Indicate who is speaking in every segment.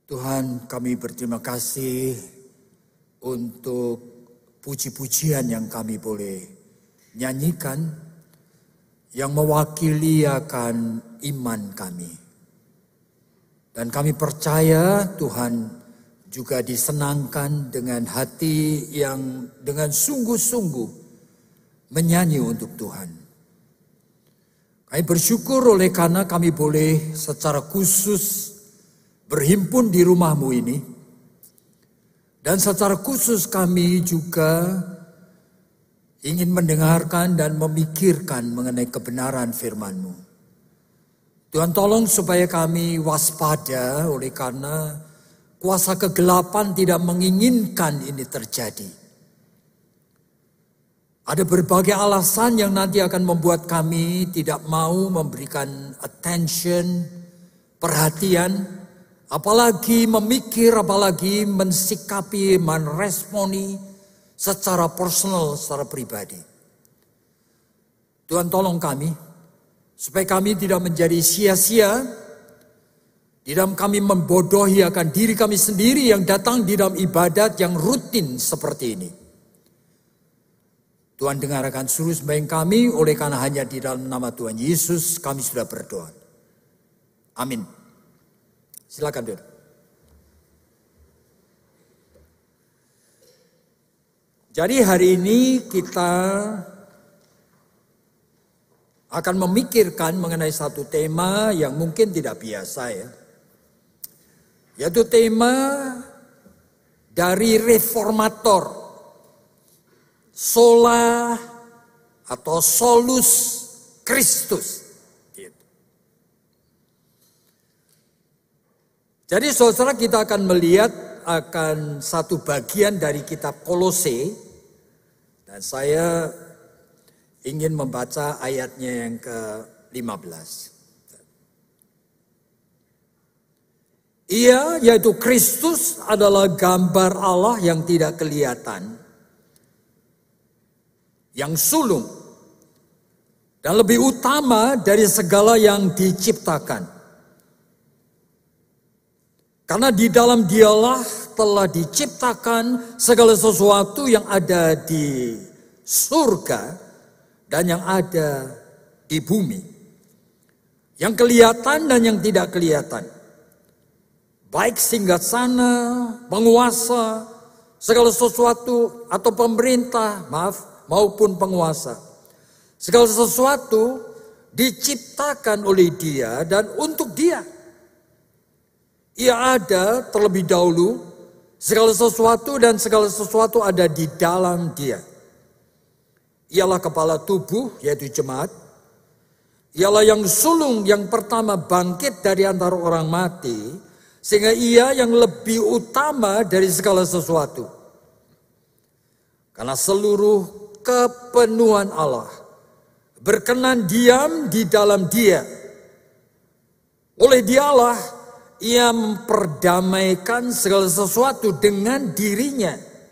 Speaker 1: Tuhan, kami berterima kasih untuk puji-pujian yang kami boleh nyanyikan, yang mewakili akan iman kami. Dan kami percaya Tuhan juga disenangkan dengan hati yang dengan sungguh-sungguh menyanyi untuk Tuhan. Kami bersyukur oleh karena kami boleh secara khusus berhimpun di rumah-Mu ini. Dan secara khusus kami juga ingin mendengarkan dan memikirkan mengenai kebenaran firman-Mu. Tuhan, tolong supaya kami waspada oleh karena kuasa kegelapan tidak menginginkan ini terjadi. Ada berbagai alasan yang nanti akan membuat kami tidak mau memberikan attention, perhatian, apalagi memikir, apalagi mensikapi, meresponi secara personal, secara pribadi. Tuhan, tolong kami supaya kami tidak menjadi sia-sia di dalam kami membodohi akan diri kami sendiri yang datang di dalam ibadat yang rutin seperti ini. Tuhan, dengarkan seluruh sembahyang kami, oleh karena hanya di dalam nama Tuhan Yesus kami sudah berdoa. Amin. Silakan, Dor. Jadi hari ini kita akan memikirkan mengenai satu tema yang mungkin tidak biasa ya. Yaitu tema dari reformator. Sola atau solus Christus. Jadi saudara, kita akan melihat akan satu bagian dari kitab Kolose. Dan saya ingin membaca ayatnya yang ke-15. Ia, yaitu Kristus, adalah gambar Allah yang tidak kelihatan, yang sulung, dan lebih utama dari segala yang diciptakan. Karena di dalam Dialah telah diciptakan segala sesuatu yang ada di surga dan yang ada di bumi. Yang kelihatan dan yang tidak kelihatan. Baik singgasana, penguasa, segala sesuatu atau pemerintah, maupun penguasa. Segala sesuatu diciptakan oleh Dia dan untuk Dia. Ia ada terlebih dahulu, segala sesuatu dan segala sesuatu ada di dalam Dia. Ialah kepala tubuh, yaitu jemaat. Ialah yang sulung yang pertama bangkit dari antara orang mati, sehingga Ia yang lebih utama dari segala sesuatu. Karena seluruh kepenuhan Allah berkenan diam di dalam Dia. Oleh Dialah Ia memperdamaikan segala sesuatu dengan dirinya.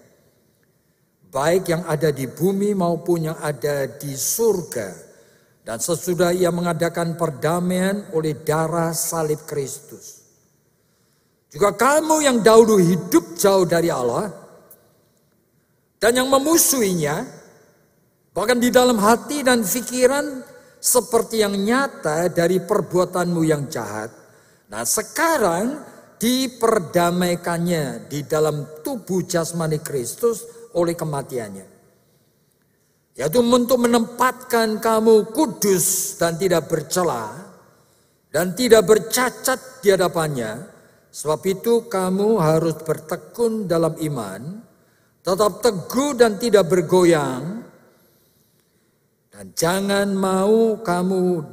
Speaker 1: Baik yang ada di bumi maupun yang ada di surga. Dan sesudah Ia mengadakan perdamaian oleh darah salib Kristus. Juga kamu yang dahulu hidup jauh dari Allah dan yang memusuhinya, bahkan di dalam hati dan pikiran seperti yang nyata dari perbuatanmu yang jahat. Nah, sekarang diperdamaikannya di dalam tubuh jasmani Kristus oleh kematiannya. Yaitu untuk menempatkan kamu kudus dan tidak bercela dan tidak bercacat di hadapannya. Sebab itu kamu harus bertekun dalam iman, tetap teguh dan tidak bergoyang. Dan jangan mau kamu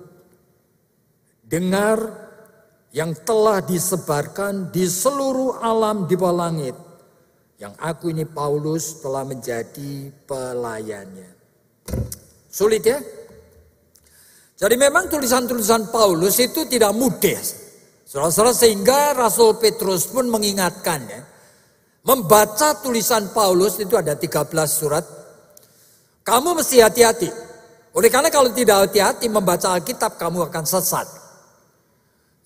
Speaker 1: dengar yang telah disebarkan di seluruh alam di bawah langit. Yang aku ini Paulus telah menjadi pelayannya. Sulit ya? Jadi memang tulisan-tulisan Paulus itu tidak mudah. Saudara-saudara, sehingga Rasul Petrus pun mengingatkan ya. Membaca tulisan Paulus itu ada 13 surat. Kamu mesti hati-hati. Oleh karena kalau tidak hati-hati membaca Alkitab kamu akan sesat.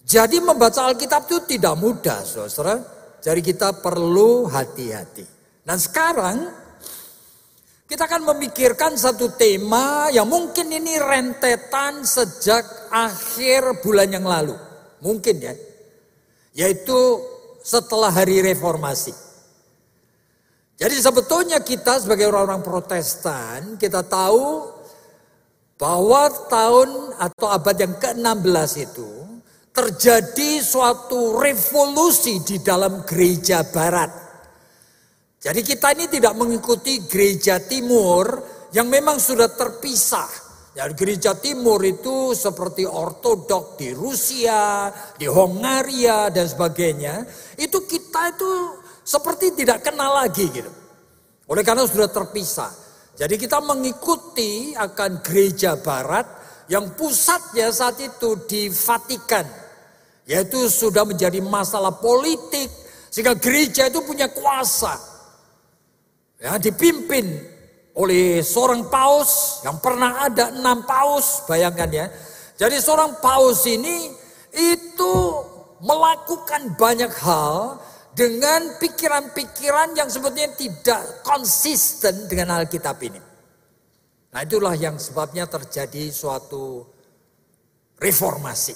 Speaker 1: Jadi membaca Alkitab itu tidak mudah, saudara. Jadi kita perlu hati-hati. Dan sekarang kita akan memikirkan satu tema yang mungkin ini rentetan sejak akhir bulan yang lalu. Mungkin ya. Yaitu setelah hari reformasi. Jadi sebetulnya kita sebagai orang-orang Protestan, kita tahu bahwa tahun atau abad yang ke-16 itu terjadi suatu revolusi di dalam gereja barat. Jadi kita ini tidak mengikuti gereja timur yang memang sudah terpisah. Ya, gereja timur itu seperti ortodok di Rusia, di Hongaria dan sebagainya. Itu kita itu seperti tidak kenal lagi gitu. Oleh karena sudah terpisah. Jadi kita mengikuti akan gereja barat yang pusatnya saat itu di Vatikan. Yaitu sudah menjadi masalah politik. Sehingga gereja itu punya kuasa. Ya, dipimpin oleh seorang paus yang pernah ada 6 paus. Bayangkan ya. Jadi seorang paus ini itu melakukan banyak hal dengan pikiran-pikiran yang sebetulnya tidak konsisten dengan Alkitab ini. Nah itulah yang sebabnya terjadi suatu reformasi.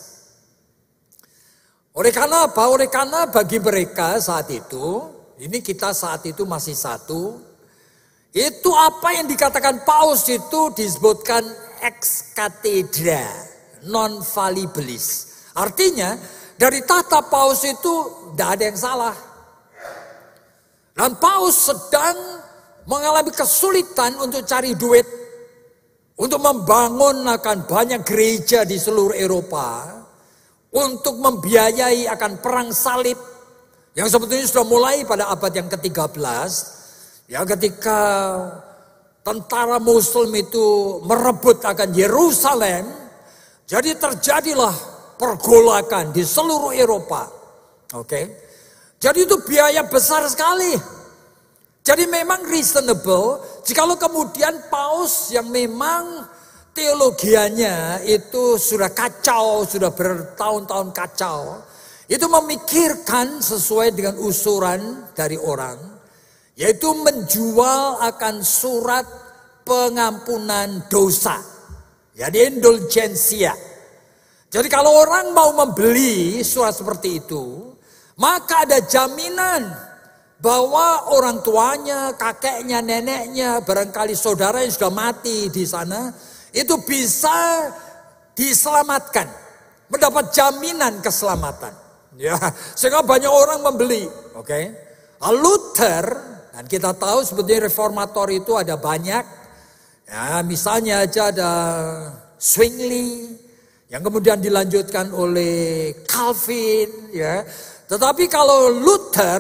Speaker 1: Oleh karena apa? Oleh karena bagi mereka saat itu, ini kita saat itu masih satu, itu apa yang dikatakan paus itu disebutkan ex cathedra, non fallibilis. Artinya dari tata paus itu tidak ada yang salah. Dan paus sedang mengalami kesulitan untuk cari duit. Untuk membangun akan banyak gereja di seluruh Eropa. Untuk membiayai akan perang salib. Yang sebetulnya sudah mulai pada abad yang ke-13. Ya, ketika tentara Muslim itu merebut akan Yerusalem. Jadi terjadilah pergolakan di seluruh Eropa. Oke. Jadi itu biaya besar sekali. Jadi memang reasonable jikalau kemudian paus yang memang teologianya itu sudah kacau, sudah bertahun-tahun kacau, itu memikirkan sesuai dengan usulan dari orang, yaitu menjual akan surat pengampunan dosa, jadi indulgensia. Jadi kalau orang mau membeli surat seperti itu, maka ada jaminan bahwa orang tuanya, kakeknya, neneknya, barangkali saudara yang sudah mati di sana, itu bisa diselamatkan. Mendapat jaminan keselamatan. Ya, sehingga banyak orang membeli. Oke. Luther, dan kita tahu sebetulnya reformator itu ada banyak. Ya, misalnya aja ada Zwingli, yang kemudian dilanjutkan oleh Calvin. Ya. Tetapi kalau Luther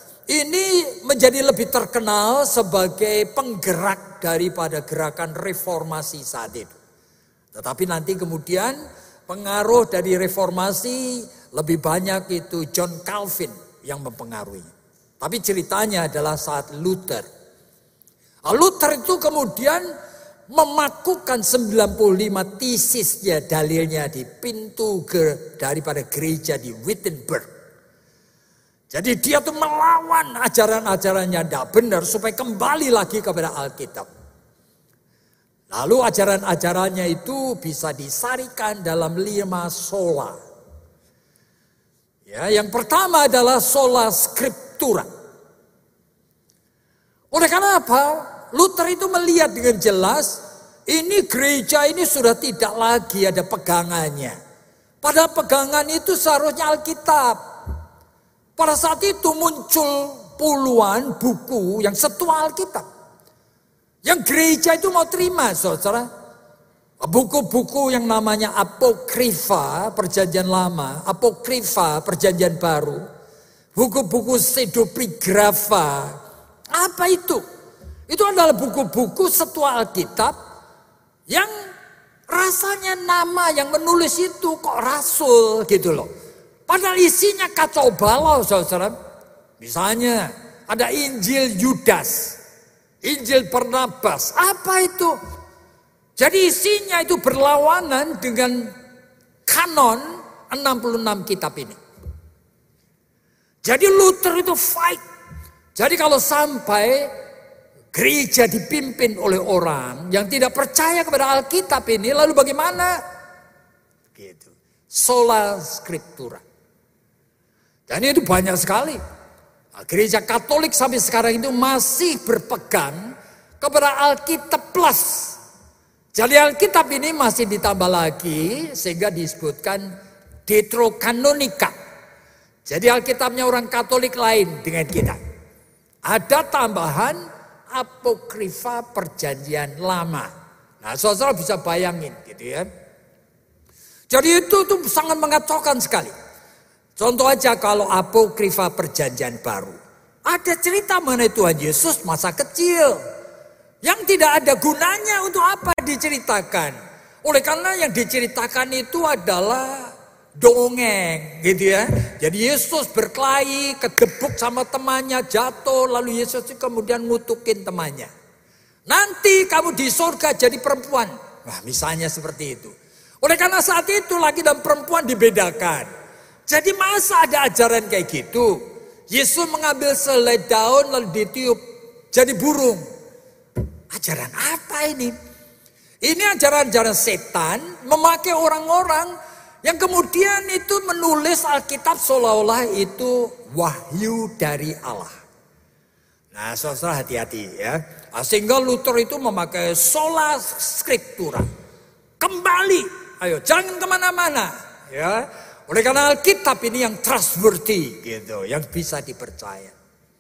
Speaker 1: ini menjadi lebih terkenal sebagai penggerak daripada gerakan reformasi saat itu. Tetapi nanti kemudian pengaruh dari reformasi lebih banyak itu John Calvin yang mempengaruhi. Tapi ceritanya adalah saat Luther. Luther itu kemudian memakukan 95 tesisnya, dalilnya di pintu daripada gereja di Wittenberg. Jadi dia tuh melawan ajaran-ajarannya tidak benar supaya kembali lagi kepada Alkitab. Lalu ajaran-ajarannya itu bisa disarikan dalam 5 sola. Ya, yang pertama adalah sola scriptura. Oleh karena apa? Luther itu melihat dengan jelas, ini gereja ini sudah tidak lagi ada pegangannya. Padahal pegangan itu seharusnya Alkitab. Pada saat itu muncul puluhan buku yang setua Alkitab. Yang gereja itu mau terima, saudara. Buku-buku yang namanya Apokrifa, Perjanjian Lama, Apokrifa, Perjanjian Baru. Buku-buku Pseudepigrapha. Apa itu? Itu adalah buku-buku setua Alkitab yang rasanya nama yang menulis itu kok rasul gitu loh. Padahal isinya kacau balau, saudara. Misalnya ada Injil Yudas, Injil Barnabas. Apa itu? Jadi isinya itu berlawanan dengan kanon 66 kitab ini. Jadi Luther itu fight. Jadi kalau sampai gereja dipimpin oleh orang yang tidak percaya kepada Alkitab ini, lalu bagaimana? Gitu. Sola Scriptura. Dan itu banyak sekali. Nah, gereja Katolik sampai sekarang itu masih berpegang kepada Alkitab plus. Jadi Alkitab ini masih ditambah lagi sehingga disebutkan Deuterokanonika. Jadi Alkitabnya orang Katolik lain dengan kita. Ada tambahan apokrifa perjanjian lama. Nah, saudara bisa bayangin gitu ya. Jadi itu tuh sangat mengacaukan sekali. Contoh aja kalau apokrifa perjanjian baru. Ada cerita mengenai Tuhan Yesus masa kecil. Yang tidak ada gunanya untuk apa diceritakan. Oleh karena yang diceritakan itu adalah dongeng gitu ya. Jadi Yesus berkelahi, kedebuk sama temannya, jatuh. Lalu Yesus kemudian ngutukin temannya. Nanti kamu di surga jadi perempuan. Wah, misalnya seperti itu. Oleh karena saat itu laki dan perempuan dibedakan. Jadi masa ada ajaran kayak gitu? Yesus mengambil selai daun lalu ditiup jadi burung. Ajaran apa ini? Ini ajaran-ajaran setan memakai orang-orang yang kemudian itu menulis Alkitab seolah-olah itu wahyu dari Allah. Nah, saudara hati-hati ya. Sehingga Luther itu memakai sola scriptura. Kembali, ayo jangan kemana-mana ya. Oleh karena Alkitab ini yang trustworthy gitu, yang bisa dipercaya.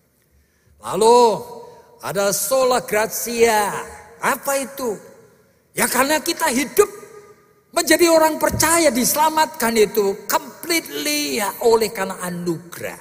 Speaker 1: Lalu ada sola gratia. Apa itu? Ya karena kita hidup menjadi orang percaya diselamatkan itu completely ya oleh karena anugerah.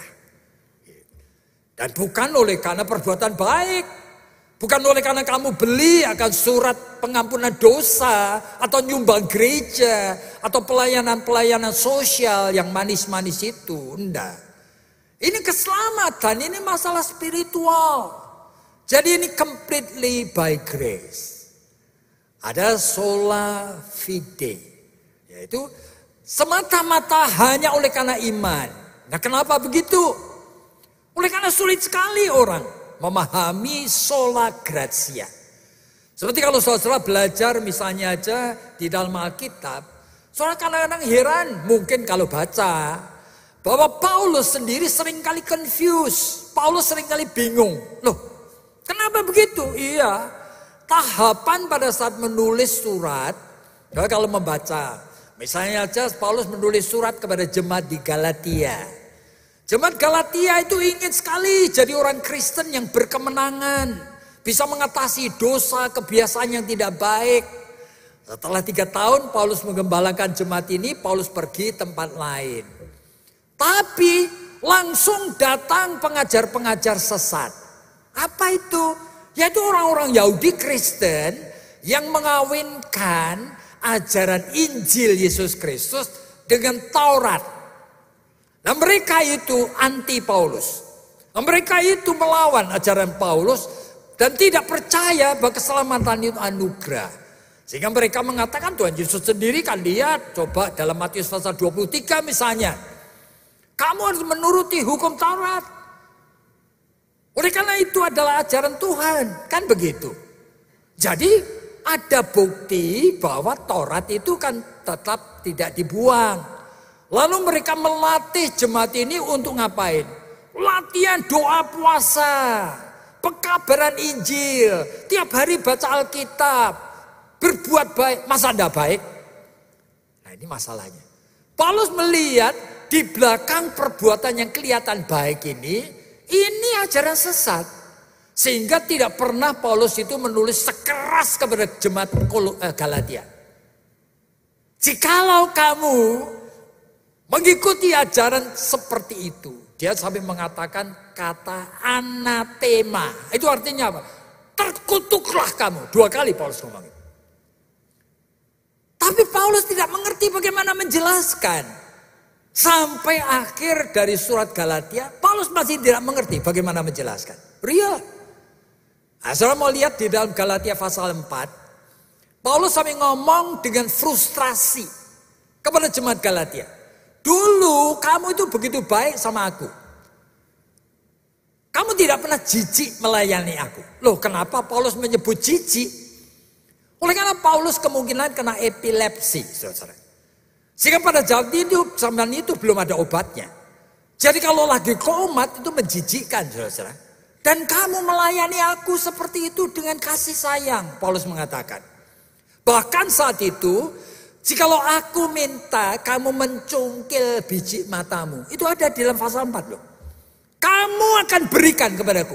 Speaker 1: Dan bukan oleh karena perbuatan baik. Bukan oleh karena kamu beli akan surat pengampunan dosa atau nyumbang gereja atau pelayanan-pelayanan sosial yang manis-manis itu. Enggak. Ini keselamatan, ini masalah spiritual. Jadi ini completely by grace. Ada sola fide, yaitu semata-mata hanya oleh karena iman. Nah, kenapa begitu? Oleh karena sulit sekali orang memahami sola gratia. Seperti kalau saudara belajar misalnya aja di dalam Alkitab, saudara kadang-kadang heran mungkin kalau baca bahwa Paulus sendiri seringkali confused. Paulus seringkali bingung. Loh, kenapa begitu? Iya, tahapan pada saat menulis surat, kalau membaca, misalnya aja Paulus menulis surat kepada jemaat di Galatia. Jemaat Galatia itu ingin sekali jadi orang Kristen yang berkemenangan. Bisa mengatasi dosa, kebiasaan yang tidak baik. Setelah 3 tahun Paulus menggembalakan jemaat ini, Paulus pergi tempat lain. Tapi langsung datang pengajar-pengajar sesat. Apa itu? Yaitu orang-orang Yahudi Kristen yang mengawinkan ajaran Injil Yesus Kristus dengan Taurat. Nah, mereka itu anti Paulus. Nah, mereka itu melawan ajaran Paulus dan tidak percaya bahwa keselamatan itu anugerah. Sehingga mereka mengatakan Tuhan Yesus sendiri kan lihat, coba dalam Matius pasal 23 misalnya. Kamu harus menuruti hukum Taurat. Oleh karena itu adalah ajaran Tuhan, kan begitu. Jadi ada bukti bahwa Taurat itu kan tetap tidak dibuang. Lalu mereka melatih jemaat ini untuk ngapain? Latihan doa puasa, pekabaran Injil, tiap hari baca Alkitab, berbuat baik. Masa tidak baik? Nah, ini masalahnya. Paulus melihat di belakang perbuatan yang kelihatan baik ini ajaran sesat. Sehingga tidak pernah Paulus itu menulis sekeras kepada jemaat Galatia. Jikalau kamu mengikuti ajaran seperti itu. Dia sampai mengatakan kata anatema. Itu artinya apa? Terkutuklah kamu. 2 kali Paulus ngomong itu. Tapi Paulus tidak mengerti bagaimana menjelaskan. Sampai akhir dari surat Galatia, Paulus masih tidak mengerti bagaimana menjelaskan. Real. Nah, saudara mau lihat di dalam Galatia pasal 4. Paulus sampai ngomong dengan frustrasi kepada jemaat Galatia. Dulu kamu itu begitu baik sama aku. Kamu tidak pernah jijik melayani aku. Loh, kenapa Paulus menyebut jijik? Oleh karena Paulus kemungkinan kena epilepsi, saudara. Sehingga pada zaman itu belum ada obatnya. Jadi kalau lagi komat itu menjijikkan, saudara. Dan kamu melayani aku seperti itu dengan kasih sayang, Paulus mengatakan. Bahkan saat itu, jikalau aku minta kamu mencungkil biji matamu, itu ada di dalam pasal 4 loh. Kamu akan berikan kepadaku.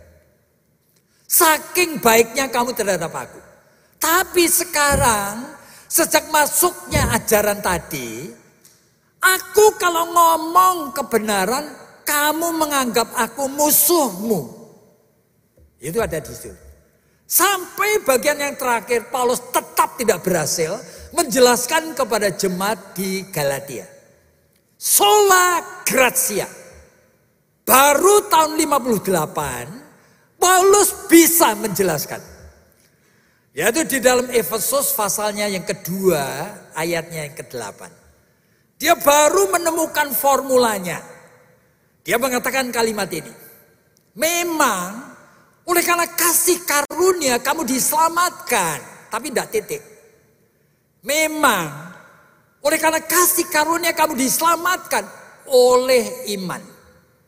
Speaker 1: Saking baiknya kamu terhadap aku. Tapi sekarang, sejak masuknya ajaran tadi, aku kalau ngomong kebenaran, kamu menganggap aku musuhmu. Itu ada di situ. Sampai bagian yang terakhir, Paulus tetap tidak berhasil menjelaskan kepada jemaat di Galatia. Sola gratia. Baru tahun 58, Paulus bisa menjelaskan. Yaitu di dalam Efesus pasalnya yang kedua, ayatnya yang ke-8. Dia baru menemukan formulanya. Dia mengatakan kalimat ini. Memang oleh karena kasih karunia kamu diselamatkan. Tapi tidak titik. Memang oleh karena kasih karunia kamu diselamatkan oleh iman.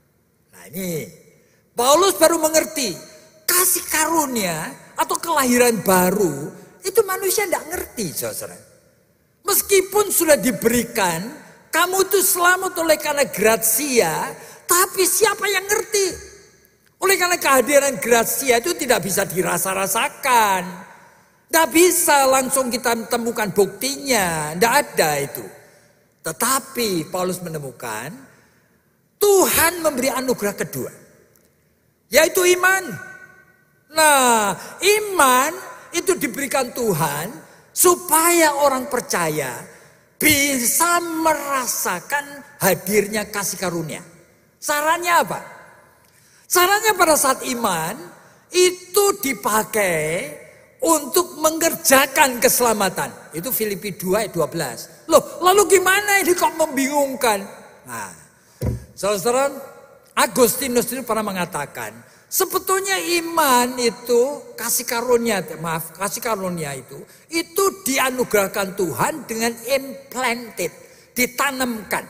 Speaker 1: Ini Paulus baru mengerti kasih karunia atau kelahiran baru itu manusia tidak ngerti, saudara. Meskipun sudah diberikan, kamu itu selamat oleh karena gratia, tapi siapa yang ngerti? Oleh karena kehadiran gratia itu tidak bisa dirasa-rasakan, tidak bisa langsung kita temukan buktinya, tidak ada itu. Tetapi Paulus menemukan Tuhan memberi anugerah kedua, yaitu iman. Nah, iman itu diberikan Tuhan supaya orang percaya bisa merasakan hadirnya kasih karunia. Caranya apa? Caranya pada saat iman itu dipakai untuk mengerjakan keselamatan. Itu Filipi 2 ayat 12. Loh, lalu gimana ini kok membingungkan? Nah, saudara, Agustinus itu pernah mengatakan, sebetulnya iman itu kasih karunia itu dianugerahkan Tuhan dengan implanted, ditanamkan.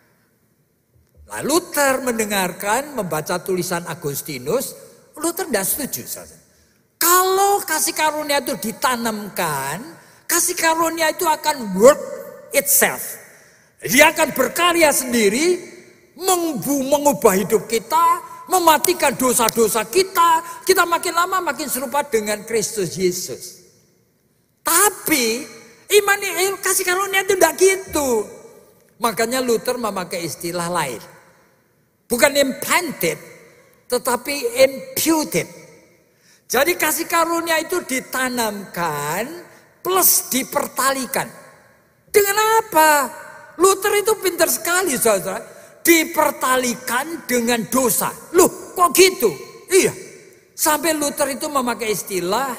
Speaker 1: Lalu Luther mendengarkan, membaca tulisan Agustinus, Luther tidak setuju. Saudara. Kalau kasih karunia itu ditanamkan, kasih karunia itu akan work itself. Dia akan berkarya sendiri, mengubah hidup kita, mematikan dosa-dosa kita. Kita makin lama makin serupa dengan Kristus Yesus. Tapi iman kasih karunia itu tidak gitu. Makanya Luther memakai istilah lain. Bukan implanted, tetapi imputed. Jadi kasih karunia itu ditanamkan plus dipertalikan. Dengan apa? Luther itu pintar sekali, saudara. Dipertalikan dengan dosa. Loh, kok gitu? Iya. Sampai Luther itu memakai istilah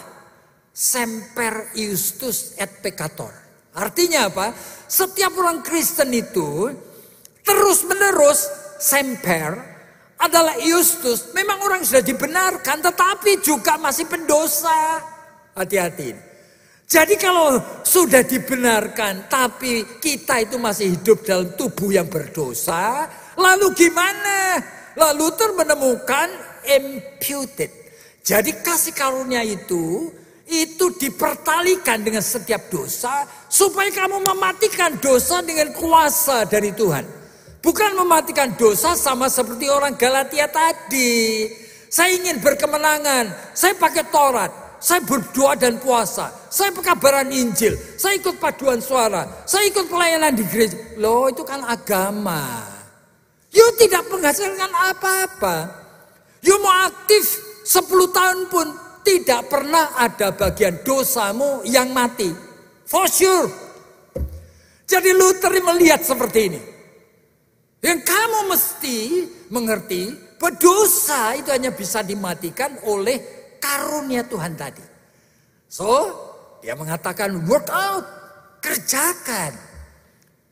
Speaker 1: semper iustus et peccator. Artinya apa? Setiap orang Kristen itu terus menerus semper adalah iustus. Memang orang sudah dibenarkan tetapi juga masih pendosa. Hati-hati. Jadi kalau sudah dibenarkan tapi kita itu masih hidup dalam tubuh yang berdosa, lalu gimana? Lalu Luther menemukan imputed. Jadi kasih karunia itu dipertalikan dengan setiap dosa supaya kamu mematikan dosa dengan kuasa dari Tuhan. Bukan mematikan dosa sama seperti orang Galatia tadi. Saya ingin berkemenangan, saya pakai Taurat. Saya berdoa dan puasa. Saya pekabaran Injil. Saya ikut paduan suara. Saya ikut pelayanan di gereja. Loh, itu kan agama. You tidak menghasilkan apa-apa. You mau aktif 10 tahun pun tidak pernah ada bagian dosamu yang mati. For sure. Jadi Luther melihat seperti ini. Yang kamu mesti mengerti bahwa dosa itu hanya bisa dimatikan oleh karunia Tuhan tadi. So, dia mengatakan work out, kerjakan.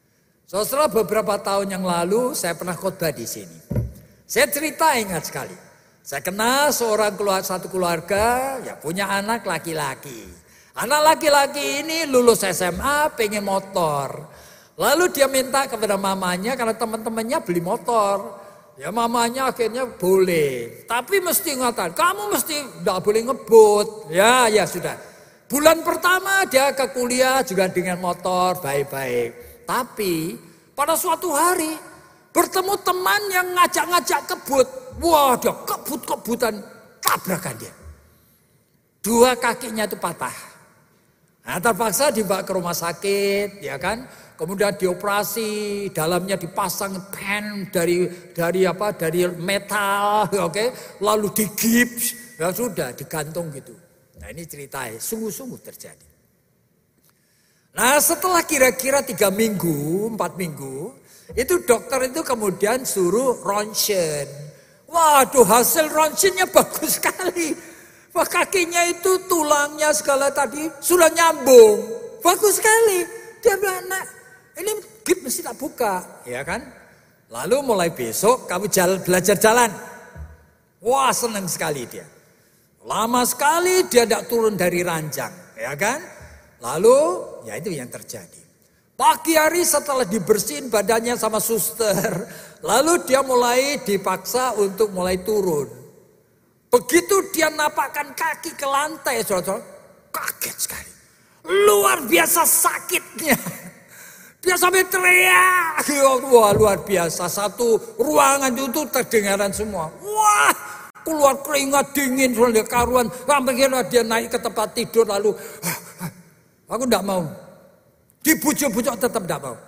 Speaker 1: Saudara, beberapa tahun yang lalu saya pernah khotbah di sini. Saya cerita ingat sekali. Saya kenal satu keluarga yang punya anak laki-laki. Anak laki-laki ini lulus SMA pengen motor. Lalu dia minta kepada mamanya karena teman-temannya beli motor. Ya mamanya akhirnya boleh. Tapi mesti ngatakan, kamu mesti tidak boleh ngebut. Ya sudah. Bulan pertama dia ke kuliah juga dengan motor baik-baik. Tapi pada suatu hari bertemu teman yang ngajak-ngajak kebut. Wah, dia kebut-kebutan, tabrakan dia. Dua kakinya itu patah. Nah, terpaksa dibawa ke rumah sakit, ya kan? Kemudian dioperasi, dalamnya dipasang pen dari metal, oke? Lalu digips, ya sudah digantung gitu. Nah, ini ceritanya sungguh-sungguh terjadi. Nah, setelah kira-kira 3 minggu, 4 minggu, itu dokter itu kemudian suruh ronsen. Waduh, hasil ronsennya bagus sekali. Wah, kakinya itu tulangnya segala tadi sudah nyambung. Bagus sekali. Dia bilang, "Nak, ini gip mesti tak buka." Ya kan? Lalu mulai besok kamu belajar jalan. Wah, senang sekali dia. Lama sekali dia tidak turun dari ranjang. Ya kan? Lalu, ya itu yang terjadi. Pagi hari setelah dibersihin badannya sama suster, lalu dia mulai dipaksa untuk mulai turun. Begitu dia napakkan kaki ke lantai, saudara, kaget sekali. Luar biasa sakitnya. Dia sampai teriak. Wah, luar biasa. Satu ruangan itu terdengaran semua. Wah, keluar keringat dingin, soalnya karuan. Sampai dia naik ke tempat tidur lalu... Aku tidak mau. Dibujuk-bujuk tetap tidak mau.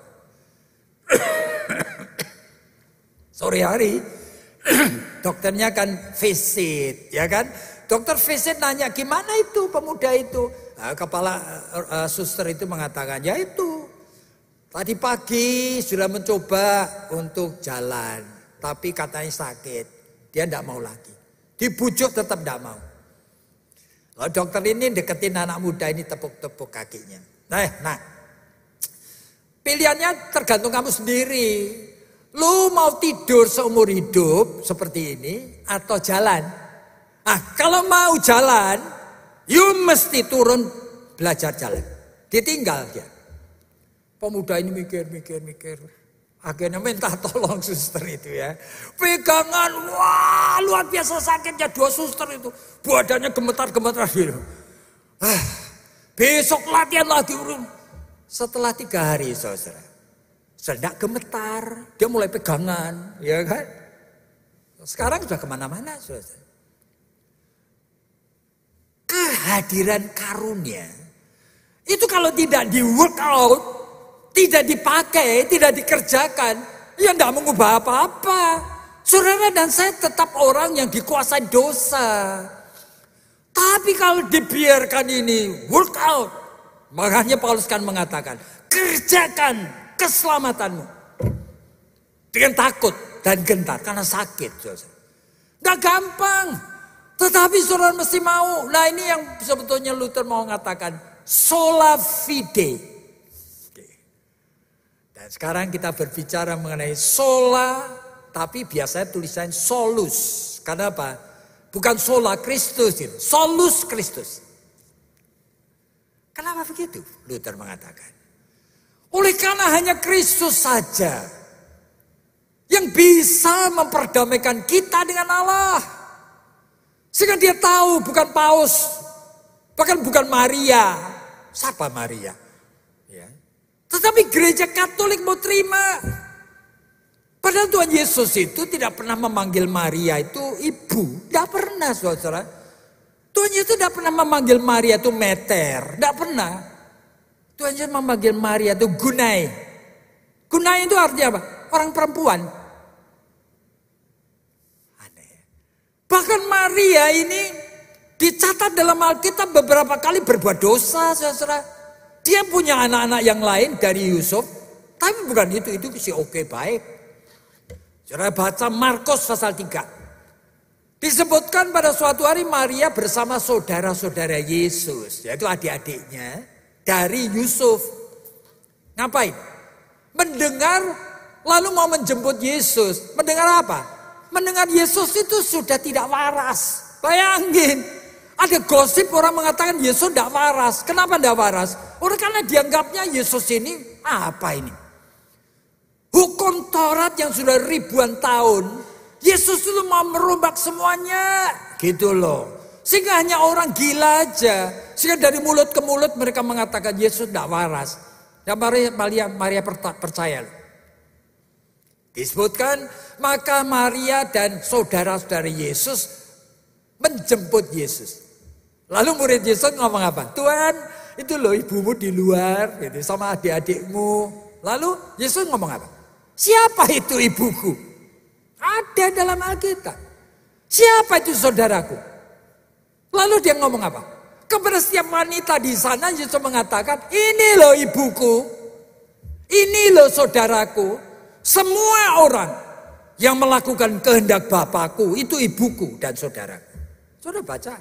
Speaker 1: Sore hari, dokternya kan visit, ya kan? Dokter visit nanya, gimana itu pemuda itu? Nah, kepala suster itu mengatakan, ya itu. Tadi pagi sudah mencoba untuk jalan, tapi katanya sakit. Dia tidak mau lagi. Dibujuk tetap tidak mau. Lalu dokter ini deketin anak muda ini tepuk-tepuk kakinya. Nah, pilihannya tergantung kamu sendiri. Lu mau tidur seumur hidup seperti ini atau jalan? Nah, kalau mau jalan, you mesti turun belajar jalan. Ditinggal dia. Pemuda ini mikir. Akhirnya minta tolong suster itu ya. Pegangan, wah luar biasa sakitnya 2 suster itu. Badannya gemetar-gemetar gitu. Besok latihan lagi. Setelah 3 hari saudara. Sudah gemetar, dia mulai pegangan. Ya kan? Sekarang sudah kemana-mana saudara. Kehadiran karunia. Itu kalau tidak di work out, tidak dipakai, tidak dikerjakan, ya tidak mengubah apa-apa. Saudara dan saya tetap orang yang dikuasai dosa. Tapi kalau dibiarkan ini work out, makanya Paulus kan mengatakan, kerjakan keselamatanmu dengan takut dan gentar karena sakit. Tidak gampang, tetapi saudara mesti mau. Nah ini yang sebetulnya Luther mau mengatakan sola fide. Dan sekarang kita berbicara mengenai sola, tapi biasanya tulisan solus. Karena apa? Bukan sola Kristus, solus Kristus. Kenapa begitu? Luther mengatakan. Oleh karena hanya Kristus saja yang bisa memperdamaikan kita dengan Allah. Sehingga dia tahu bukan Paus, bahkan bukan Maria. Siapa Maria? Ya. Tetapi gereja Katolik mau terima. Padahal Tuhan Yesus itu tidak pernah memanggil Maria itu ibu. Tidak pernah saudara. Tuhan Yesus tidak pernah memanggil Maria itu meter. Tidak pernah. Tuhan Yesus memanggil Maria itu gunai. Gunai itu artinya apa? Orang perempuan. Aneh. Bahkan Maria ini dicatat dalam Alkitab beberapa kali berbuat dosa saudara. Dia punya anak-anak yang lain dari Yusuf. Tapi bukan itu sih oke baik. Saudara baca Markus pasal 3. Disebutkan pada suatu hari Maria bersama saudara-saudara Yesus. Yaitu adik-adiknya dari Yusuf. Ngapain? mendengar lalu mau menjemput Yesus. Mendengar apa? Mendengar Yesus itu sudah tidak waras. Bayangin, ada gosip orang mengatakan Yesus tidak waras. Kenapa tidak waras? Karena dianggapnya Yesus ini apa ini? Hukum Taurat yang sudah ribuan tahun, Yesus itu mau merombak semuanya, gitu loh. Sehingga hanya orang gila aja. Sehingga dari mulut ke mulut mereka mengatakan Yesus tidak waras. Dan Maria percaya. Disebutkan, maka Maria dan saudara-saudara Yesus menjemput Yesus. Lalu murid Yesus ngomong apa? Tuhan, itu loh ibumu di luar gitu, sama adik-adikmu. Lalu Yesus ngomong apa? Siapa itu ibuku? Ada dalam Alkitab. Siapa itu saudaraku? Lalu dia ngomong apa? Kepada setiap wanita di sana Yesus mengatakan, ini loh ibuku, ini loh saudaraku. Semua orang yang melakukan kehendak Bapakku itu ibuku dan saudaraku. Saudara baca.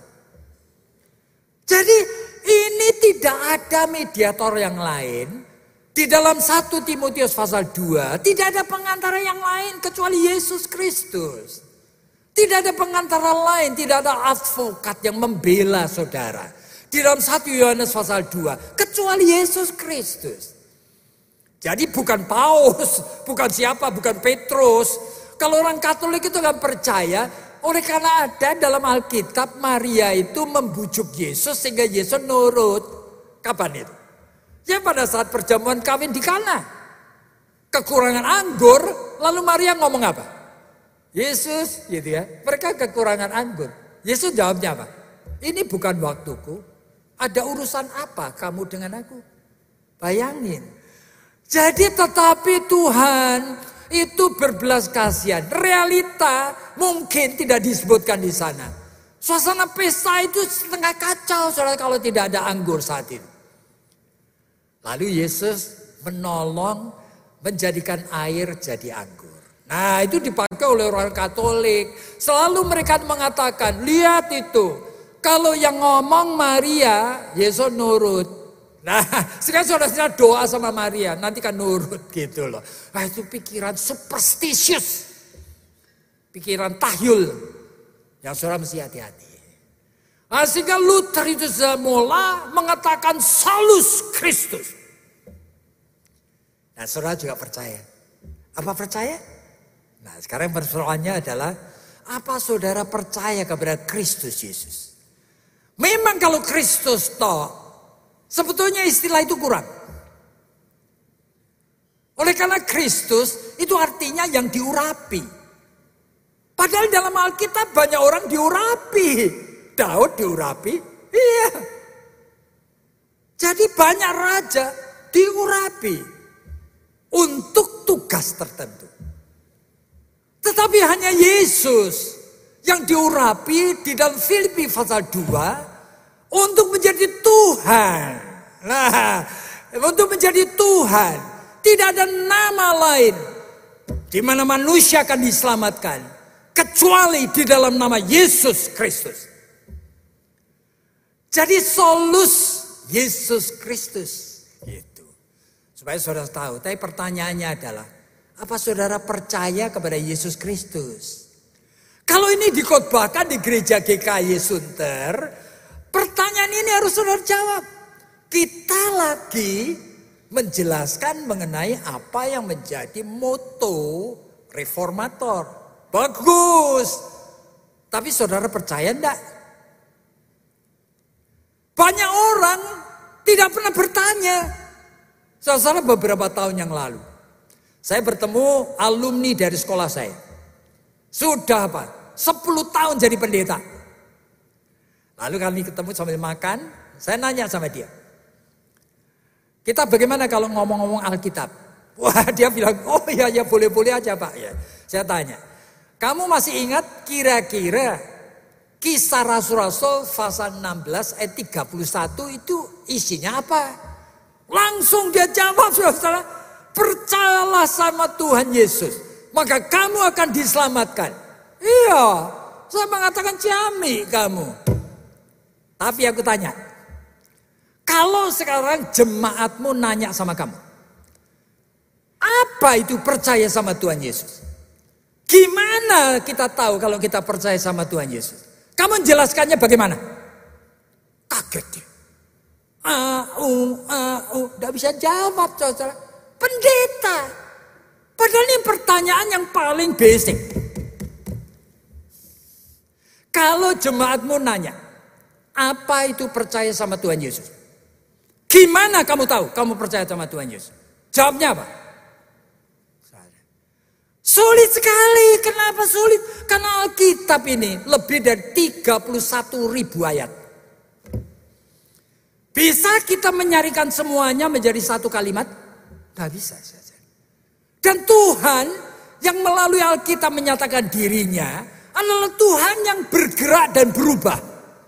Speaker 1: Jadi ini tidak ada mediator yang lain. Di dalam 1 Timotius pasal 2 tidak ada pengantara yang lain kecuali Yesus Kristus. Tidak ada pengantara lain, tidak ada advokat yang membela saudara. Di dalam 1 Yohanes pasal 2 kecuali Yesus Kristus. Jadi bukan Paus, bukan siapa, bukan Petrus. Kalau orang Katolik itu kan percaya, oleh karena ada dalam Alkitab Maria itu membujuk Yesus sehingga Yesus nurut. Kapan itu? Ya pada saat perjamuan kawin di Kana. Kekurangan anggur, lalu Maria ngomong apa? Yesus, gitu ya. Mereka kekurangan anggur. Yesus jawabnya apa? Ini bukan waktuku. Ada urusan apa kamu dengan aku? Bayangin. Jadi tetapi Tuhan itu berbelas kasihan. Realita mungkin tidak disebutkan di sana. Suasana pesta itu setengah kacau saudara kalau tidak ada anggur saat itu. Lalu Yesus menolong menjadikan air jadi anggur. Nah itu dipakai oleh orang Katolik. Selalu mereka mengatakan, lihat itu. Kalau yang ngomong Maria, Yesus nurut. Nah, sekarang saudara-saudara doa sama Maria, nanti kan nurut gitu loh. Nah, itu pikiran superstitious. Pikiran tahyul. Yang saudara mesti hati-hati. Nah, sehingga Luther itu sudah mulai mengatakan salus Kristus. Nah, saudara juga percaya. Apa percaya? Nah, sekarang persoalannya adalah, apa saudara percaya kepada Kristus Yesus? Memang kalau Kristus toh, sebetulnya istilah itu kurang. Oleh karena Kristus itu artinya yang diurapi. Padahal dalam Alkitab banyak orang diurapi. Daud diurapi, iya. Jadi banyak raja diurapi untuk tugas tertentu. Tetapi hanya Yesus yang diurapi di dalam Filipi pasal 2 untuk menjadi Tuhan. Nah, untuk menjadi Tuhan. Tidak ada nama lain di mana manusia akan diselamatkan kecuali di dalam nama Yesus Kristus. Jadi solus Yesus Kristus. Gitu. Supaya saudara tahu. Tapi pertanyaannya adalah, apa saudara percaya kepada Yesus Kristus? Kalau ini dikhotbahkan di gereja GKY Sunter, pertanyaan ini harus saudara jawab. Kita lagi menjelaskan mengenai apa yang menjadi moto reformator. Bagus. Tapi saudara percaya enggak? Banyak orang tidak pernah bertanya. Saudara, beberapa tahun yang lalu, saya bertemu alumni dari sekolah saya. Sudah 10 tahun jadi pendeta. Lalu kami ketemu sambil makan, saya nanya sama dia. Kita bagaimana kalau ngomong-ngomong Alkitab? Wah, dia bilang, oh ya boleh-boleh aja Pak. Ya. Saya tanya, kamu masih ingat kira-kira Kisah Rasul-Rasul pasal 16 ayat 31 itu isinya apa? Langsung dia jawab, saudara, percayalah sama Tuhan Yesus, maka kamu akan diselamatkan. Iya, saya mengatakan ciamik kamu. Tapi aku tanya, kalau sekarang jemaatmu nanya sama kamu, Apa itu percaya sama Tuhan Yesus? Gimana kita tahu kalau kita percaya sama Tuhan Yesus? Kamu menjelaskannya bagaimana? Kaget dia. Tidak bisa jawab, saudara. Pendeta. Padahal ini pertanyaan yang paling basic. Kalau jemaatmu nanya, apa itu percaya sama Tuhan Yesus? Gimana kamu tahu kamu percaya sama Tuhan Yesus? Jawabnya apa? Sulit sekali. Kenapa sulit? Karena Alkitab ini lebih dari 31.000 ayat. Bisa kita menyarikan semuanya menjadi satu kalimat? Tidak bisa. Dan Tuhan yang melalui Alkitab menyatakan dirinya adalah Tuhan yang bergerak dan berubah.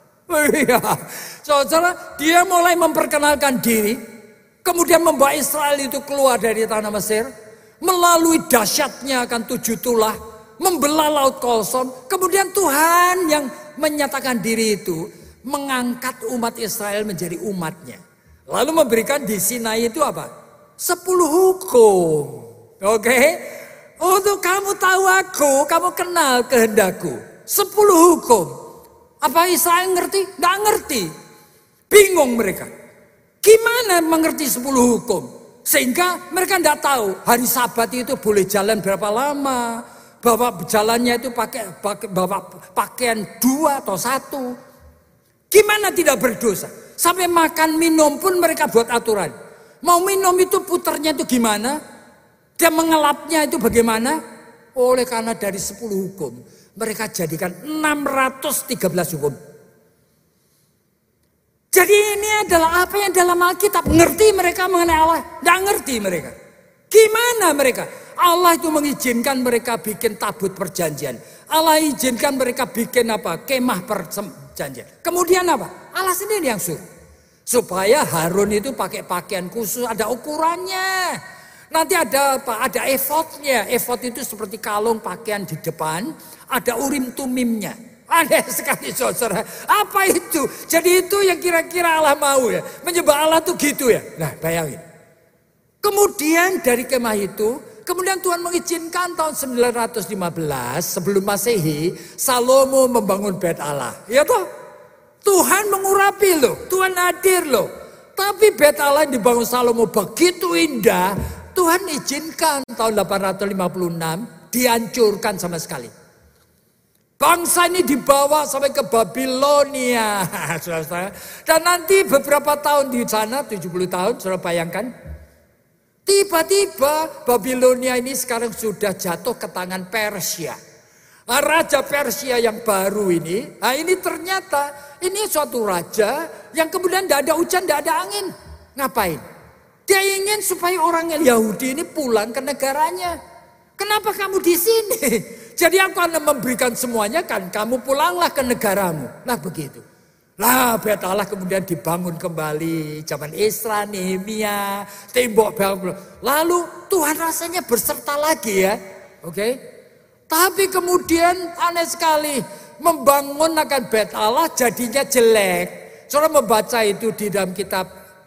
Speaker 1: Saudara, dia mulai memperkenalkan diri. Kemudian membawa Israel itu keluar dari tanah Mesir. Melalui dahsyatnya akan 7 tulah. Membelah laut Kolson. Kemudian Tuhan yang menyatakan diri itu mengangkat umat Israel menjadi umatnya. Lalu memberikan di Sinai itu apa? 10 hukum. Oke? Untuk kamu tahu aku, kamu kenal kehendakku. 10 hukum. Apa Israel ngerti? Nggak ngerti. Bingung mereka. Gimana mengerti 10 hukum? Sehingga mereka nggak tahu hari Sabat itu boleh jalan berapa lama. Bawa jalannya itu bawa pakaian 2 atau 1. Gimana tidak berdosa? Sampai makan minum pun mereka buat aturan. Mau minum itu puternya itu gimana? Dia mengelapnya itu bagaimana? Oleh karena dari 10 hukum. Mereka jadikan 613 hukum. Jadi ini adalah apa yang dalam Alkitab. Ngerti mereka mengenai Allah? Tidak ngerti mereka. Gimana mereka? Allah itu mengizinkan mereka bikin tabut perjanjian. Allah izinkan mereka bikin apa? Kemah perjanjian. Kemudian apa? Allah sendiri yang suruh. Supaya Harun itu pakai pakaian khusus, ada ukurannya. Nanti ada apa? Ada efodnya. Efod itu seperti kalung pakaian di depan. Ada urim tumimnya. Aneh sekali saudara. Apa itu? Jadi itu yang kira-kira Allah mau ya. Menyembah Allah tuh gitu ya. Nah bayangin. Kemudian dari kemah itu. Kemudian Tuhan mengizinkan tahun 915 sebelum Masehi. Salomo membangun bait Allah. Ya toh? Tuhan mengurapi loh. Tuhan hadir loh. Tapi bait Allah yang dibangun Salomo begitu indah. Tuhan izinkan tahun 856 dihancurkan sama sekali. Bangsa ini dibawa sampai ke Babilonia. Dan nanti beberapa tahun di sana, 70 tahun, saudara bayangkan. Tiba-tiba Babilonia ini sekarang sudah jatuh ke tangan Persia. Raja Persia yang baru ini, nah ini ternyata ini suatu raja yang kemudian tidak ada hujan, tidak ada angin. Ngapain? Dia ingin supaya orang Yahudi ini pulang ke negaranya. Kenapa kamu di sini? Jadi aku akan memberikan semuanya kan, kamu pulanglah ke negaramu. Nah begitu. Lah bait Allah kemudian dibangun kembali. Zaman Esra, Nehemia, tembok bangun. Lalu Tuhan rasanya berserta lagi ya. Oke. Tapi kemudian aneh sekali. Membangun akan bait Allah jadinya jelek. Saudara membaca itu di dalam kitab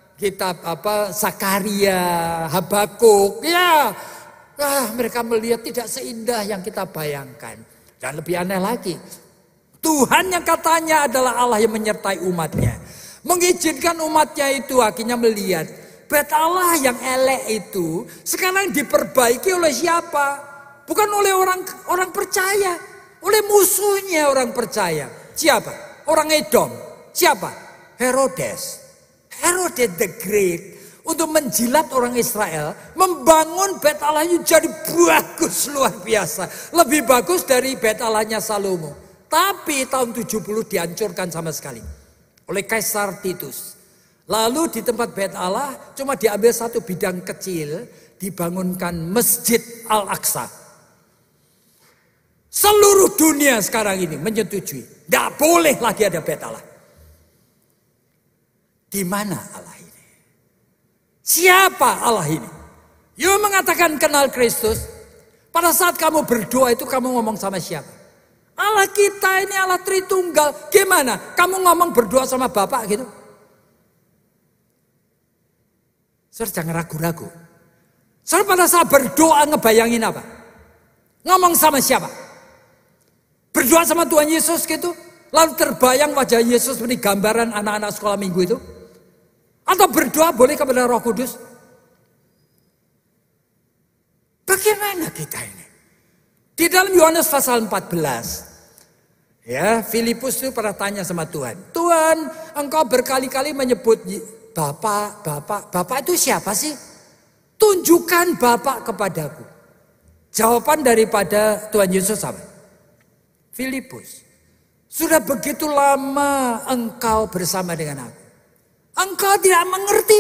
Speaker 1: Zakaria, Habakuk. Ya. Mereka melihat tidak seindah yang kita bayangkan. Dan lebih aneh lagi. Tuhan yang katanya adalah Allah yang menyertai umatnya. Mengizinkan umatnya itu akhirnya melihat. Bait Allah yang elek itu sekarang diperbaiki oleh siapa? Bukan oleh orang percaya. Oleh musuhnya orang percaya. Siapa? Orang Edom. Siapa? Herodes. Herodes the Great. Untuk menjilat orang Israel. Membangun bait Allah itu jadi bagus luar biasa. Lebih bagus dari bait Allahnya Salomo. Tapi tahun 70 dihancurkan sama sekali. Oleh Kaisar Titus. Lalu di tempat bait Allah cuma diambil satu bidang kecil. Dibangunkan Masjid Al-Aqsa. Seluruh dunia sekarang ini menyetujui. Tidak boleh lagi ada bait Allah. Di mana Allah ini? Siapa Allah ini? You mengatakan kenal Kristus. Pada saat kamu berdoa itu kamu ngomong sama siapa? Allah kita ini Allah Tritunggal. Gimana? Kamu ngomong berdoa sama Bapak gitu? Saudara jangan ragu-ragu. Saudara pada saat berdoa ngebayangin apa? Ngomong sama siapa? Berdoa sama Tuhan Yesus gitu? Lalu terbayang wajah Yesus seperti gambaran anak-anak sekolah minggu itu? Atau berdoa boleh kepada Roh Kudus? Bagaimana kita ini? Di dalam Yohanes pasal 14, ya, Filipus itu pernah tanya sama Tuhan, Tuhan, engkau berkali-kali menyebut Bapak itu siapa sih? Tunjukkan Bapak kepadaku. Jawaban daripada Tuhan Yesus apa? Filipus, sudah begitu lama engkau bersama dengan aku. Engkau tidak mengerti.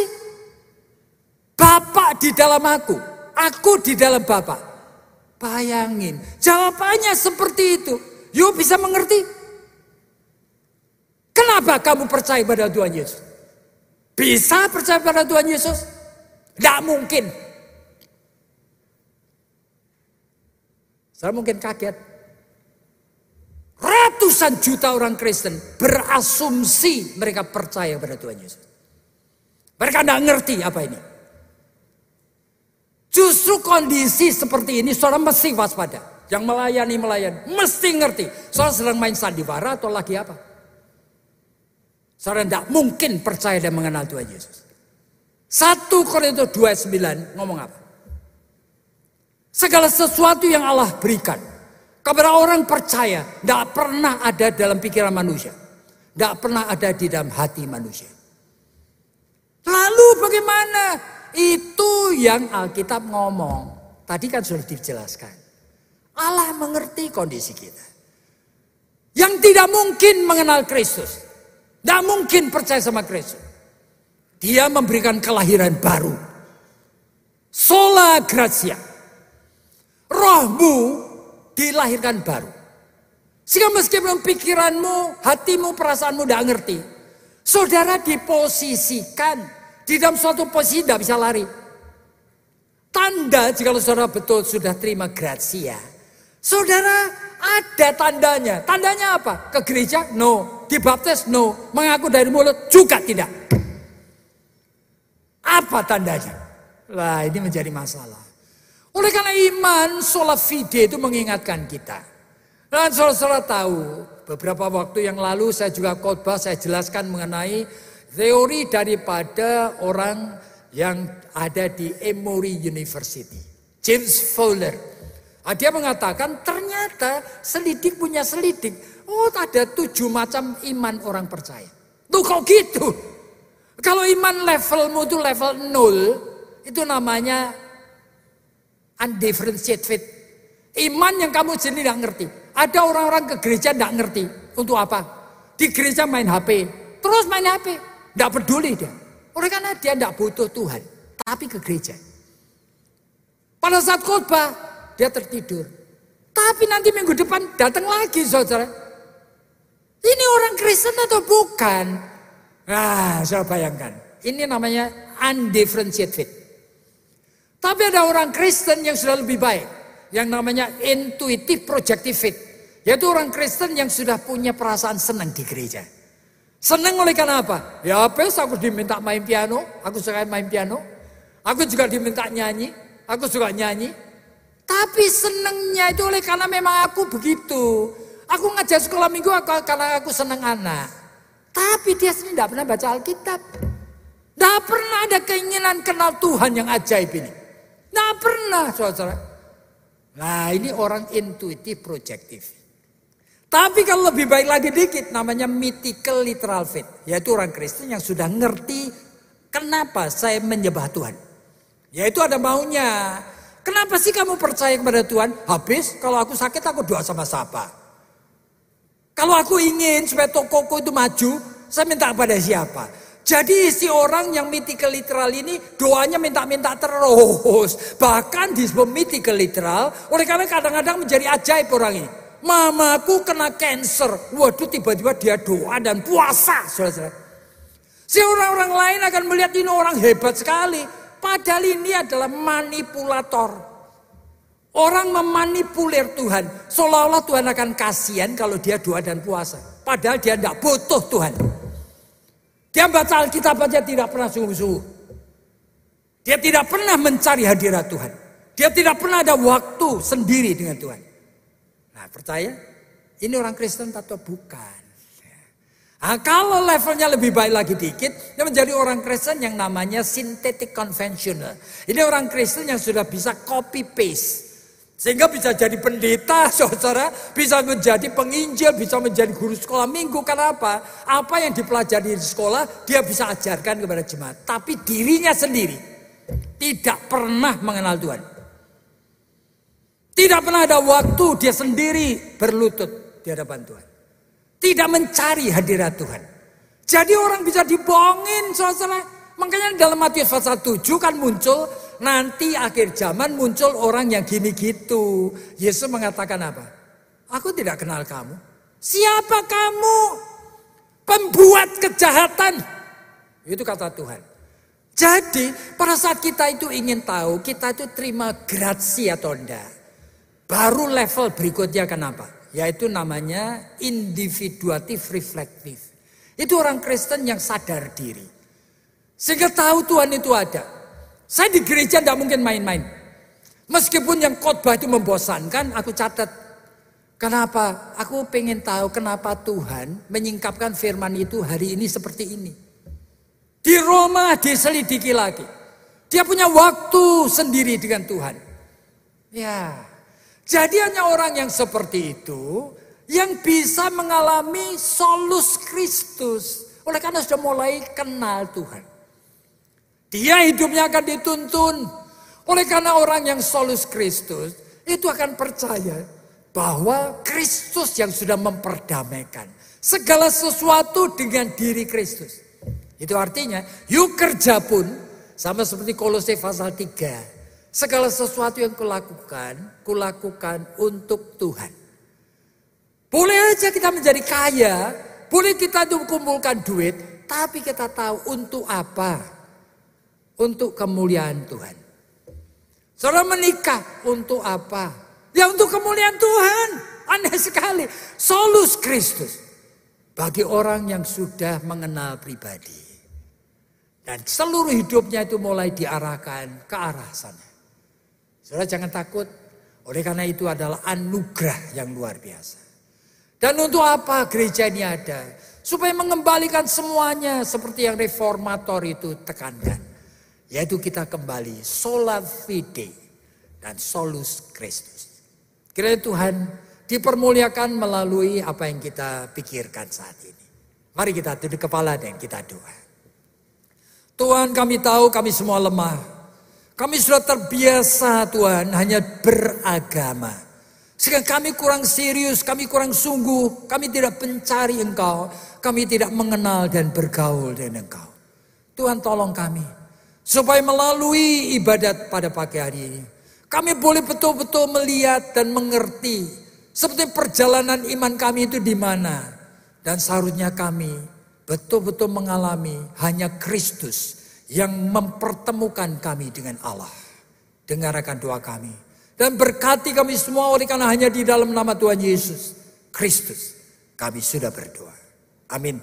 Speaker 1: Bapak di dalam aku di dalam Bapak. Bayangin, jawabannya seperti itu. Yuk bisa mengerti? Kenapa kamu percaya pada Tuhan Yesus? Bisa percaya pada Tuhan Yesus? Tidak mungkin. Saya mungkin kaget. Ratusan juta orang Kristen berasumsi mereka percaya pada Tuhan Yesus. Mereka tidak ngerti apa ini. Justru kondisi seperti ini saudara mesti waspada. Yang melayani mesti ngerti. Saudara sedang main sandiwara atau lagi apa? Saudara tidak mungkin percaya dan mengenal Tuhan Yesus. 1 Korintus 2:9 ngomong apa? Segala sesuatu yang Allah berikan kepada orang percaya tidak pernah ada dalam pikiran manusia. Tidak pernah ada di dalam hati manusia. Lalu bagaimana? Itu yang Alkitab ngomong. Tadi kan sudah dijelaskan. Allah mengerti kondisi kita. Yang tidak mungkin mengenal Kristus. Tidak mungkin percaya sama Kristus. Dia memberikan kelahiran baru. Sola gratia. Rohmu dilahirkan baru. Sehingga meskipun pikiranmu, hatimu, perasaanmu tidak ngerti. Saudara diposisikan di dalam suatu posisi tidak bisa lari. Tanda jika saudara betul sudah terima gratia. Saudara ada tandanya. Tandanya apa? Ke gereja? No. Dibaptis? No. Mengaku dari mulut? Juga tidak. Apa tandanya? Lah ini menjadi masalah. Oleh karena iman sola fide itu mengingatkan kita. Dan saudara-saudara tahu, beberapa waktu yang lalu saya juga khotbah, saya jelaskan mengenai teori daripada orang yang ada di Emory University. James Fowler. Dia mengatakan ternyata selidik punya selidik. Oh ada 7 macam iman orang percaya. Tuh kok gitu? Kalau iman levelmu itu level 0, itu namanya undifferentiated faith. Iman yang kamu sendiri tidak ngerti. Ada orang-orang ke gereja tidak ngerti. Untuk apa? Di gereja main HP. Terus main HP. Tidak peduli dia. Oleh karena dia tidak butuh Tuhan. Tapi ke gereja. Pada saat khotbah dia tertidur. Tapi nanti minggu depan datang lagi saudara. Ini orang Kristen atau bukan? Nah, saya bayangkan. Ini namanya undifferentiated faith. Tapi ada orang Kristen yang sudah lebih baik. Yang namanya intuitive projective faith. Yaitu orang Kristen yang sudah punya perasaan senang di gereja. Senang oleh karena apa? Ya habis aku diminta main piano. Aku suka main piano. Aku juga diminta nyanyi. Aku suka nyanyi. Tapi senangnya itu oleh karena memang aku begitu. Aku ngajar sekolah minggu karena aku senang anak. Tapi dia sendiri tidak pernah baca Alkitab. Tidak pernah ada keinginan kenal Tuhan yang ajaib ini. Tidak pernah saudara. Nah ini orang intuitif projective. Tapi kalau lebih baik lagi dikit namanya mythical literal faith. Yaitu orang Kristen yang sudah ngerti kenapa saya menyembah Tuhan. Yaitu ada maunya. Kenapa sih kamu percaya kepada Tuhan? Habis kalau aku sakit aku doa sama siapa? Kalau aku ingin supaya tokoku itu maju, saya minta kepada siapa? Jadi isi orang yang mythical literal ini doanya minta-minta terus. Bahkan disebut mythical literal, oleh karena kadang-kadang menjadi ajaib orang ini. Mamaku kena cancer, waduh tiba-tiba dia doa dan puasa. Saudara-saudara. Si orang-orang lain akan melihat ini orang hebat sekali. Padahal ini adalah manipulator. Orang memanipulir Tuhan. Seolah-olah Tuhan akan kasihan kalau dia doa dan puasa. Padahal dia tidak butuh Tuhan. Dia baca Alkitab aja tidak pernah sungguh-sungguh. Dia tidak pernah mencari hadirat Tuhan. Dia tidak pernah ada waktu sendiri dengan Tuhan. Nah, percaya? Ini orang Kristen atau bukan? Nah, kalau levelnya lebih baik lagi dikit, dia menjadi orang Kristen yang namanya synthetic conventional. Ini orang Kristen yang sudah bisa copy paste. Sehingga bisa jadi pendeta, saudara, bisa menjadi penginjil, bisa menjadi guru sekolah minggu. Kenapa? Apa yang dipelajari di sekolah, dia bisa ajarkan kepada jemaat. Tapi dirinya sendiri tidak pernah mengenal Tuhan. Tidak pernah ada waktu dia sendiri berlutut di hadapan Tuhan. Tidak mencari hadirat Tuhan. Jadi orang bisa dibohongin, saudara. Makanya dalam Matius pasal 7 kan muncul, nanti akhir zaman muncul orang yang gini gitu. Yesus mengatakan apa? Aku tidak kenal kamu. Siapa kamu? Pembuat kejahatan. Itu kata Tuhan. Jadi pada saat kita itu ingin tahu, kita itu terima grasi atau enggak. Baru level berikutnya kenapa? Yaitu namanya individuatif reflektif. Itu orang Kristen yang sadar diri. Sehingga tahu Tuhan itu ada. Saya di gereja tidak mungkin main-main. Meskipun yang khotbah itu membosankan, aku catat. Kenapa? Aku pengen tahu kenapa Tuhan menyingkapkan firman itu hari ini seperti ini. Di Roma diselidiki lagi. Dia punya waktu sendiri dengan Tuhan. Ya, jadi hanya orang yang seperti itu yang bisa mengalami solus Kristus. Oleh karena sudah mulai kenal Tuhan. Dia hidupnya akan dituntun. Oleh karena orang yang solus Kristus itu akan percaya bahwa Kristus yang sudah memperdamaikan segala sesuatu dengan diri Kristus. Itu artinya, yuk kerja pun sama seperti Kolose pasal 3. Segala sesuatu yang kulakukan untuk Tuhan. Boleh aja kita menjadi kaya, boleh kita itu kumpulkan duit, tapi kita tahu untuk apa? Untuk kemuliaan Tuhan. Saudara menikah untuk apa? Ya untuk kemuliaan Tuhan. Aneh sekali. Solus Kristus. Bagi orang yang sudah mengenal pribadi. Dan seluruh hidupnya itu mulai diarahkan ke arah sana. Saudara jangan takut. Oleh karena itu adalah anugerah yang luar biasa. Dan untuk apa gereja ini ada? Supaya mengembalikan semuanya seperti yang reformator itu tekankan. Yaitu kita kembali sola fide dan solus Kristus. Kiranya Tuhan dipermuliakan melalui apa yang kita pikirkan saat ini. Mari kita tunduk kepala dan kita doa. Tuhan, kami tahu kami semua lemah. Kami sudah terbiasa Tuhan hanya beragama. Sehingga kami kurang serius, kami kurang sungguh. Kami tidak mencari Engkau. Kami tidak mengenal dan bergaul dengan Engkau. Tuhan tolong kami. Supaya melalui ibadat pada pagi hari ini. Kami boleh betul-betul melihat dan mengerti. Seperti perjalanan iman kami itu di mana. Dan seharusnya kami betul-betul mengalami hanya Kristus yang mempertemukan kami dengan Allah. Dengarkan doa kami. Dan berkati kami semua oleh karena hanya di dalam nama Tuhan Yesus Kristus kami sudah berdoa. Amin.